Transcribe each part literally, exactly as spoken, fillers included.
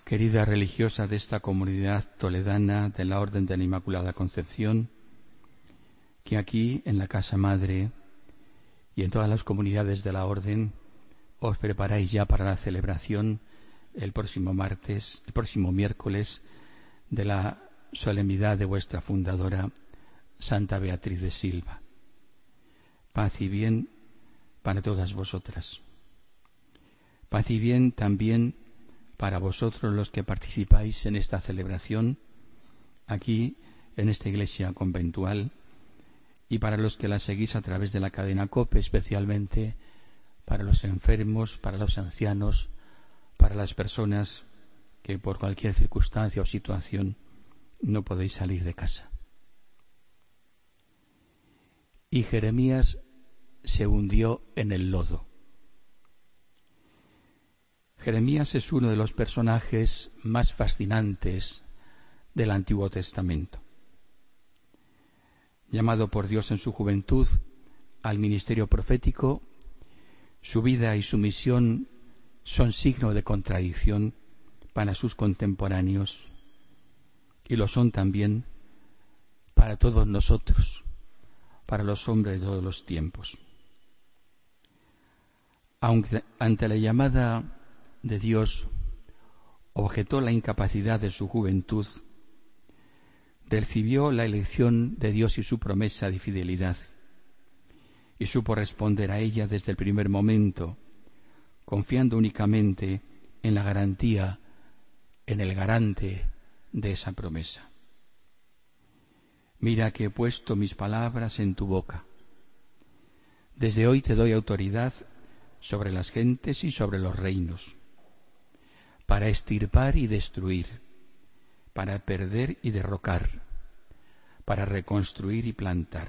Queridas religiosas de esta comunidad toledana de la Orden de la Inmaculada Concepción, que aquí en la Casa Madre y en todas las comunidades de la Orden os preparáis ya para la celebración el próximo martes, el próximo miércoles, de la solemnidad de vuestra fundadora, Santa Beatriz de Silva. Paz y bien para todas vosotras. Paz y bien también para vosotros los que participáis en esta celebración, aquí en esta iglesia conventual, y para los que la seguís a través de la cadena COPE, especialmente para los enfermos, para los ancianos, para las personas que por cualquier circunstancia o situación no podéis salir de casa. Y Jeremías se hundió en el lodo. Jeremías es uno de los personajes más fascinantes del Antiguo Testamento. Llamado por Dios en su juventud al ministerio profético, su vida y su misión son signo de contradicción para sus contemporáneos y lo son también para todos nosotros, para los hombres de todos los tiempos. Aunque ante la llamada de Dios objetó la incapacidad de su juventud, recibió la elección de Dios y su promesa de fidelidad, y supo responder a ella desde el primer momento, confiando únicamente en la garantía, en el garante de esa promesa. Mira que he puesto mis palabras en tu boca. Desde hoy te doy autoridad sobre las gentes y sobre los reinos, para extirpar y destruir, para perder y derrocar, para reconstruir y plantar.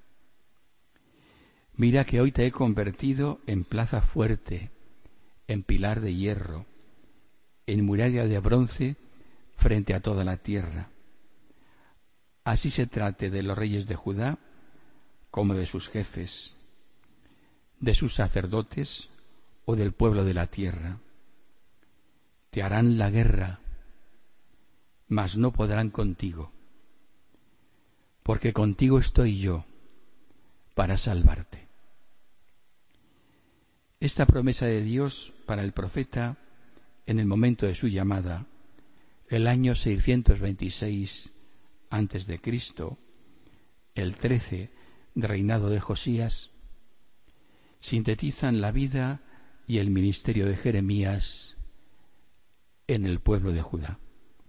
Mira que hoy te he convertido en plaza fuerte, en pilar de hierro, en muralla de bronce frente a toda la tierra. Así se trate de los reyes de Judá como de sus jefes, de sus sacerdotes o del pueblo de la tierra. Te harán la guerra, mas no podrán contigo, porque contigo estoy yo para salvarte. Esta promesa de Dios para el profeta en el momento de su llamada, el año seiscientos veintiséis antes de Cristo, el trece de reinado de Josías, sintetizan la vida y el ministerio de Jeremías en el pueblo de Judá.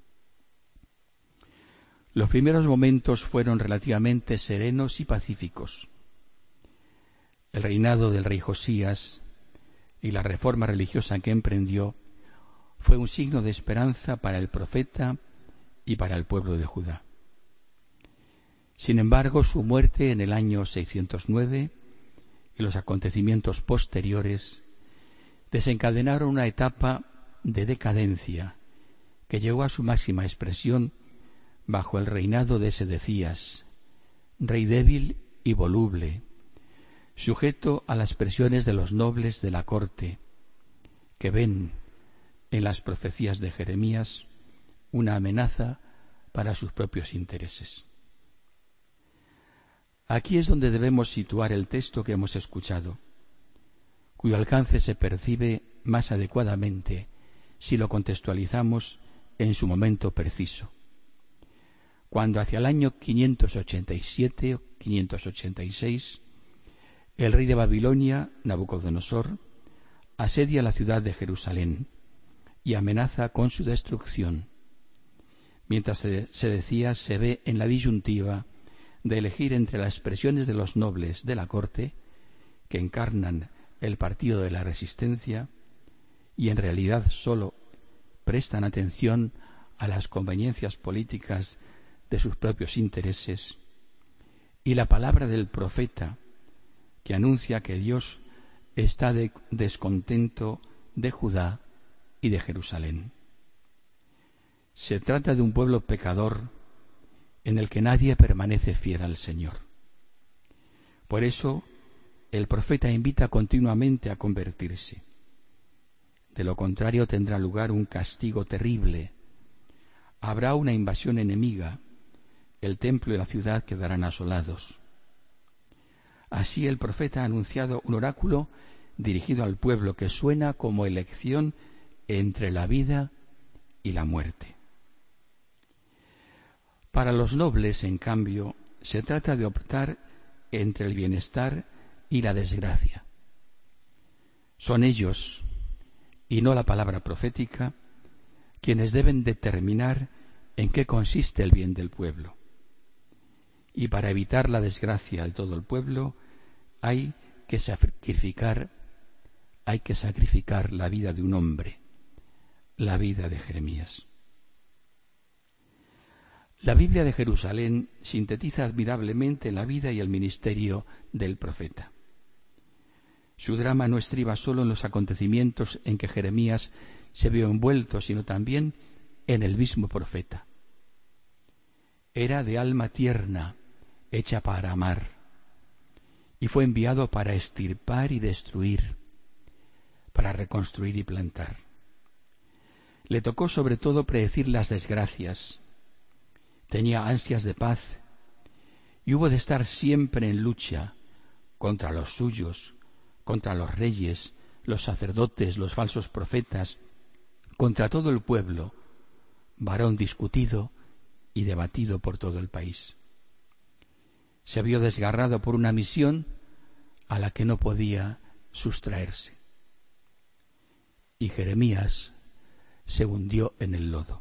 Los primeros momentos fueron relativamente serenos y pacíficos. El reinado del rey Josías y la reforma religiosa que emprendió fue un signo de esperanza para el profeta y para el pueblo de Judá. Sin embargo, su muerte en el año seiscientos nueve y los acontecimientos posteriores desencadenaron una etapa de decadencia que llegó a su máxima expresión bajo el reinado de Sedecías, rey débil y voluble, sujeto a las presiones de los nobles de la corte, que ven en las profecías de Jeremías una amenaza para sus propios intereses. Aquí es donde debemos situar el texto que hemos escuchado, cuyo alcance se percibe más adecuadamente si lo contextualizamos en su momento preciso, cuando hacia el año quinientos ochenta y siete o quinientos ochenta y seis el rey de Babilonia, Nabucodonosor, asedia la ciudad de Jerusalén y amenaza con su destrucción. Mientras Sedecías se ve en la disyuntiva de elegir entre las presiones de los nobles de la corte, que encarnan el partido de la resistencia y en realidad sólo prestan atención a las conveniencias políticas de sus propios intereses, y la palabra del profeta, que anuncia que Dios está de descontento de Judá y de Jerusalén. Se trata de un pueblo pecador en el que nadie permanece fiel al Señor. Por eso, el profeta invita continuamente a convertirse. De lo contrario tendrá lugar un castigo terrible. Habrá una invasión enemiga. El templo y la ciudad quedarán asolados. Así el profeta ha anunciado un oráculo dirigido al pueblo que suena como elección entre la vida y la muerte. Para los nobles, en cambio, se trata de optar entre el bienestar y la desgracia. Son ellos, y no la palabra profética, quienes deben determinar en qué consiste el bien del pueblo. Y para evitar la desgracia de todo el pueblo, hay que sacrificar, hay que sacrificar la vida de un hombre, la vida de Jeremías. La Biblia de Jerusalén sintetiza admirablemente la vida y el ministerio del profeta. Su drama no estriba solo en los acontecimientos en que Jeremías se vio envuelto, sino también en el mismo profeta. Era de alma tierna, hecha para amar, y fue enviado para extirpar y destruir, para reconstruir y plantar. Le tocó sobre todo predecir las desgracias. Tenía ansias de paz y hubo de estar siempre en lucha contra los suyos, contra los reyes, los sacerdotes, los falsos profetas, contra todo el pueblo, varón discutido y debatido por todo el país. Se vio desgarrado por una misión a la que no podía sustraerse. Y Jeremías se hundió en el lodo.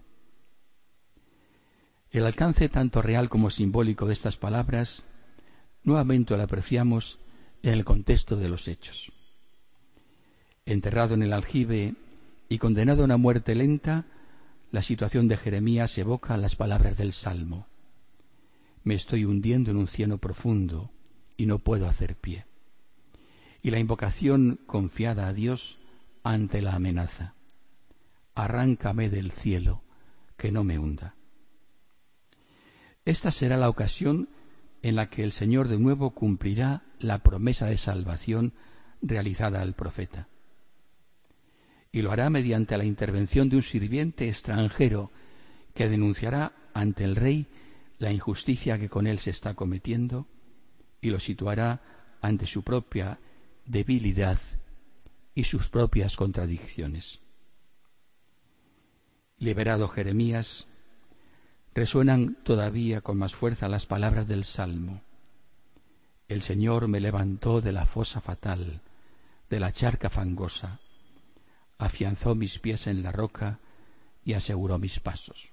El alcance tanto real como simbólico de estas palabras nuevamente lo apreciamos en el contexto de los hechos. Enterrado en el aljibe y condenado a una muerte lenta, la situación de Jeremías evoca las palabras del Salmo. Me estoy hundiendo en un cieno profundo y no puedo hacer pie. Y la invocación confiada a Dios ante la amenaza. Arráncame del cielo, que no me hunda. Esta será la ocasión en la que el Señor de nuevo cumplirá la promesa de salvación realizada al profeta. Y lo hará mediante la intervención de un sirviente extranjero que denunciará ante el rey la injusticia que con él se está cometiendo y lo situará ante su propia debilidad y sus propias contradicciones. Liberado Jeremías, resuenan todavía con más fuerza las palabras del Salmo. El Señor me levantó de la fosa fatal, de la charca fangosa, afianzó mis pies en la roca y aseguró mis pasos.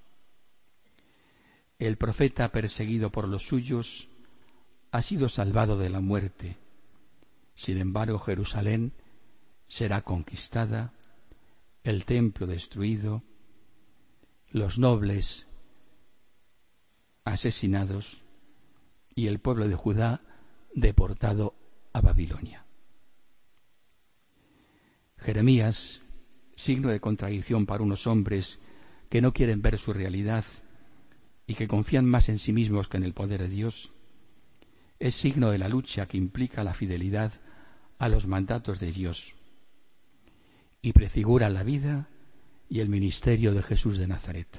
El profeta, perseguido por los suyos, ha sido salvado de la muerte. Sin embargo, Jerusalén será conquistada, el templo destruido, los nobles asesinados y el pueblo de Judá deportado a Babilonia. Jeremías, signo de contradicción para unos hombres que no quieren ver su realidad y que confían más en sí mismos que en el poder de Dios, es signo de la lucha que implica la fidelidad a los mandatos de Dios y prefigura la vida y el ministerio de Jesús de Nazaret.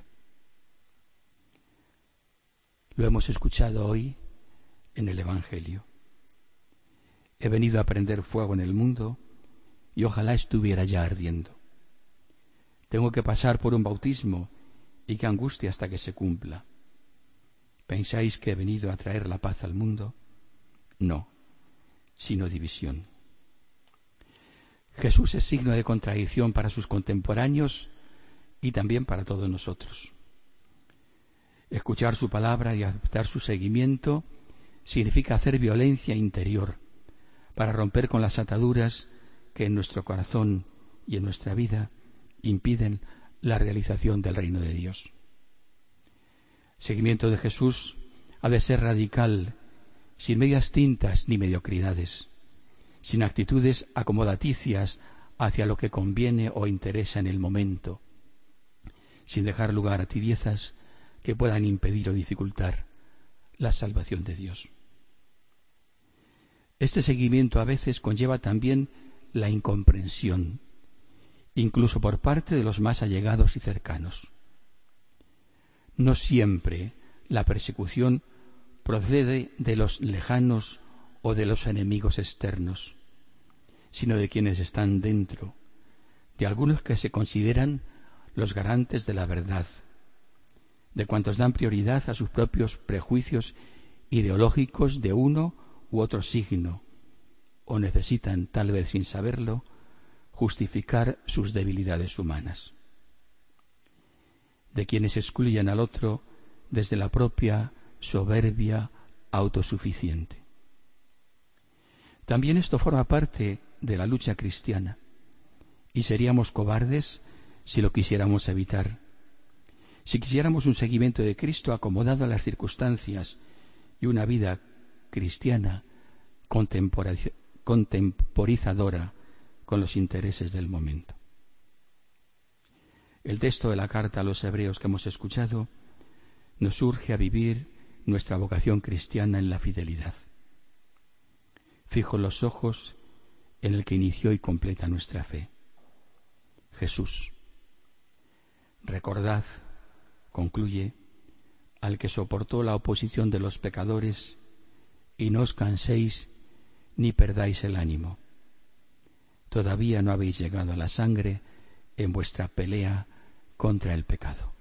Lo hemos escuchado hoy en el Evangelio. He venido a prender fuego en el mundo y ojalá estuviera ya ardiendo. Tengo que pasar por un bautismo y qué angustia hasta que se cumpla. ¿Pensáis que he venido a traer la paz al mundo? No, sino división. Jesús es signo de contradicción para sus contemporáneos y también para todos nosotros. Escuchar su palabra y aceptar su seguimiento significa hacer violencia interior para romper con las ataduras que en nuestro corazón y en nuestra vida impiden la realización del reino de Dios. Seguimiento de Jesús ha de ser radical, sin medias tintas ni mediocridades, sin actitudes acomodaticias hacia lo que conviene o interesa en el momento, sin dejar lugar a tibiezas que puedan impedir o dificultar la salvación de Dios. Este seguimiento a veces conlleva también la incomprensión incluso por parte de los más allegados y cercanos. No siempre la persecución procede de los lejanos o de los enemigos externos, sino de quienes están dentro, de algunos que se consideran los garantes de la verdad, de cuantos dan prioridad a sus propios prejuicios ideológicos de uno u otro signo, o necesitan, tal vez sin saberlo, justificar sus debilidades humanas, de quienes excluyen al otro desde la propia soberbia autosuficiente. También esto forma parte de la lucha cristiana, y seríamos cobardes si lo quisiéramos evitar. Si quisiéramos un seguimiento de Cristo acomodado a las circunstancias y una vida cristiana contemporizadora con los intereses del momento. El texto de la carta a los hebreos que hemos escuchado nos urge a vivir nuestra vocación cristiana en la fidelidad. Fijo los ojos en el que inició y completa nuestra fe, Jesús. Recordad, concluye, al que soportó la oposición de los pecadores, y no os canséis ni perdáis el ánimo. Todavía no habéis llegado a la sangre en vuestra pelea contra el pecado.